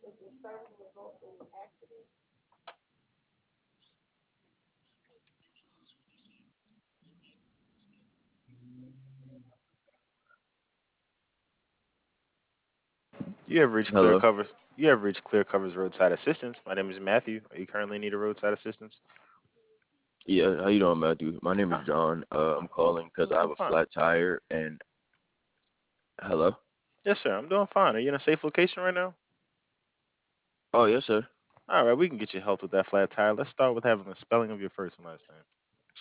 You have reached clear Hello. covers. You have reached clear covers roadside assistance. My name is Matthew. Are you currently in need of roadside assistance? Yeah, how you doing, Matthew? My name is Ah, John. I'm calling because I'm I have doing a fine. flat tire and hello. Yes, sir. I'm doing fine. Are you in a safe location right now? Oh yes, sir. All right, we can get you help with that flat tire. Let's start with having the spelling of your first and last name.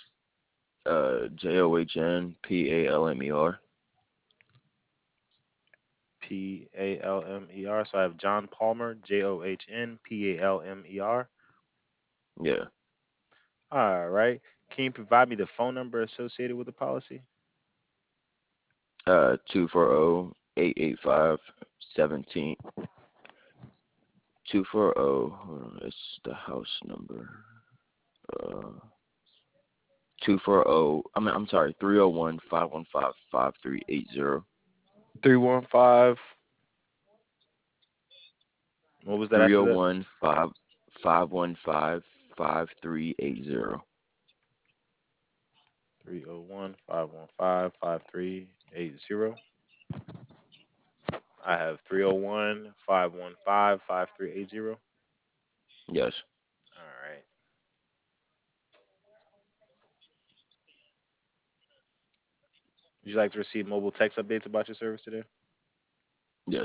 JOHNPALMER. Palmer. So I have John Palmer, JohnPalmer. Yeah. All right. Can you provide me the phone number associated with the policy? 240-885-17. 240. Hold on, it's the house number. Uh, 240. I'm sorry. 301-515-5380. 315. What was that Three after zero that? one five 515-5380. 301-515-5380. I have 301-515-5380. Yes. All right. Would you like to receive mobile text updates about your service today? Yes.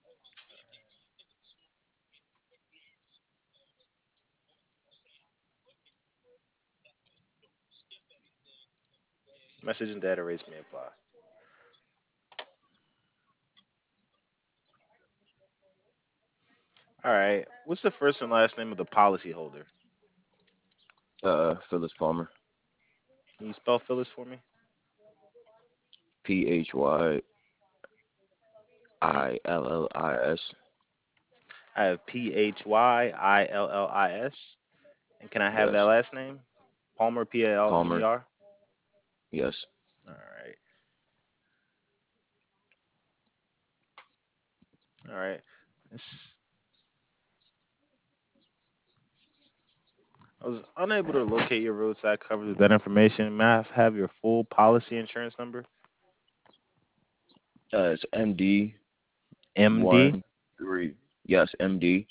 Message and data rates may apply. All right. What's the first and last name of the policyholder? Phyllis Palmer. Can you spell Phyllis for me? PHYILLIS. I have Phyllis. And can I have Yes. that last name? Palmer, Palmer. Palmer. Yes. All right. All right. It's- I was unable to locate your roadside coverage with that information. May I have your full policy insurance number? It's MD MD. 13. Yes, MD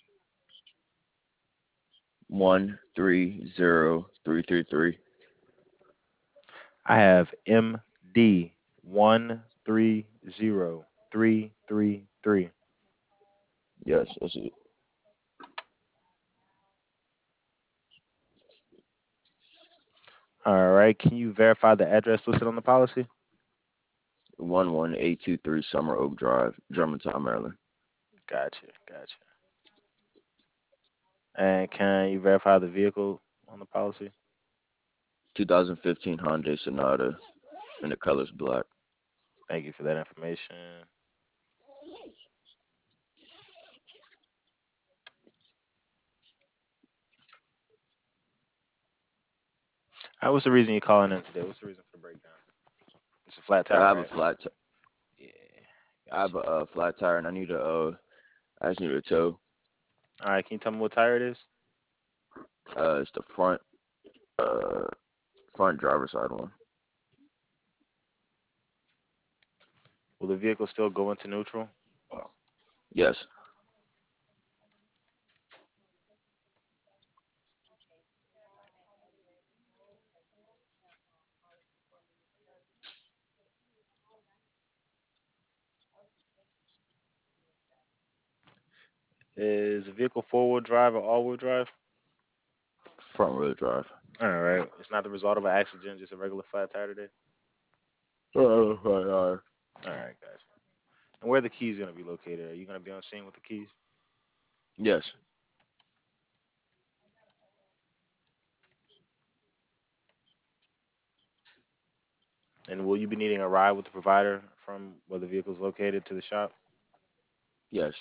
130333. I have MD 130333. Yes, that's it. All right. Can you verify the address listed on the policy? 11823 Summer Oak Drive, Germantown, Maryland. Gotcha. Gotcha. And can you verify the vehicle on the policy? 2015 Hyundai Sonata, and the color's black. Thank you for that information. All right, what's the reason you're calling in today? What's the reason for the breakdown? It's a flat I tire, have a right? flat. Yeah. I have Gotcha. a flat tire, and I just need a tow. All right. Can you tell me what tire it is? It's the uh, front driver's side one. Will the vehicle still go into neutral? Yes. Is the vehicle four-wheel drive or all-wheel drive? Front wheel drive. All right. It's not the result of an accident, just a regular flat tire today. Right. All right, guys. And where are the keys going to be located? Are you going to be on scene with the keys? Yes. And will you be needing a ride with the provider from where the vehicle is located to the shop? Yes.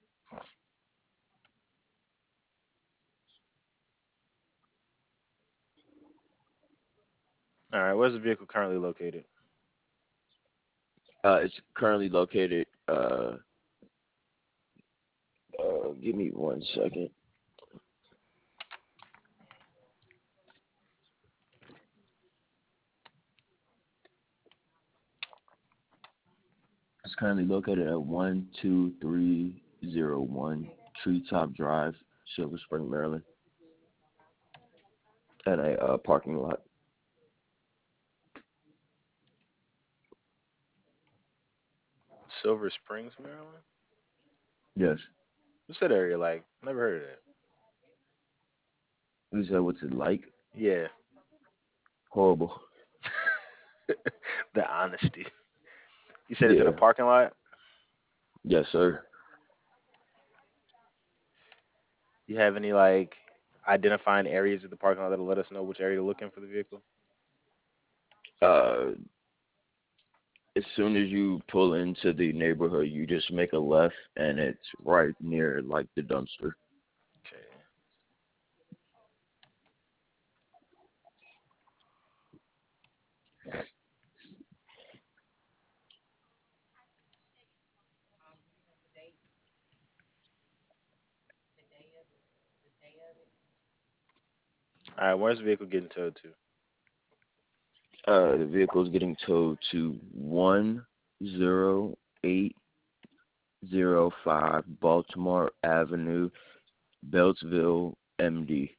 All right. Where's the vehicle currently located? It's currently located Give me 1 second. It's currently located at 12301 Treetop Drive, Silver Spring, Maryland, at a parking lot. Silver Springs, Maryland. Yes. What's that area like? Never heard of that. You said what's it like? Yeah. Horrible. The honesty. You said it's in a Yeah. parking lot. Yes, sir. You have any like identifying areas of the parking lot that'll let us know which area to look in for the vehicle? Uh, as soon as you pull into the neighborhood, you just make a left, and it's right near like the dumpster. Okay. All right. Where's the vehicle getting towed to? The vehicle is getting towed to 10805 Baltimore Avenue, Beltsville, MD.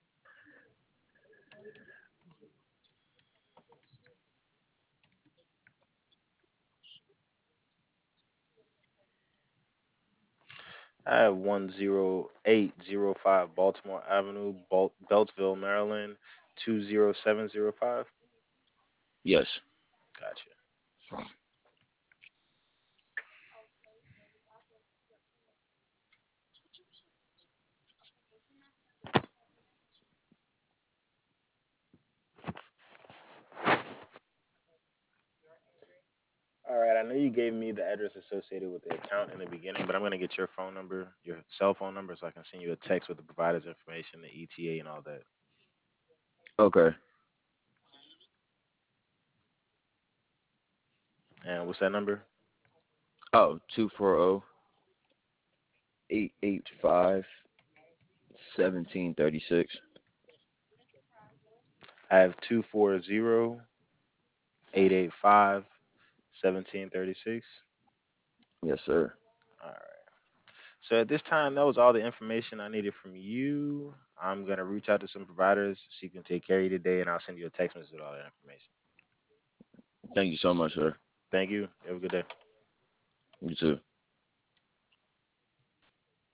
I have 10805 Baltimore Avenue, Beltsville, Maryland, 20705. Yes. Gotcha. All right. I know you gave me the address associated with the account in the beginning, but I'm gonna get your phone number, your cell phone number, so I can send you a text with the provider's information, the ETA, and all that. Okay. And what's that number? Oh, 240-885-1736. I have 240-885-1736. Yes, sir. All right. So at this time, that was all the information I needed from you. I'm gonna reach out to some providers so you can take care of you today, and I'll send you a text message with all that information. Thank you so much, sir. Thank you. Have a good day. You too.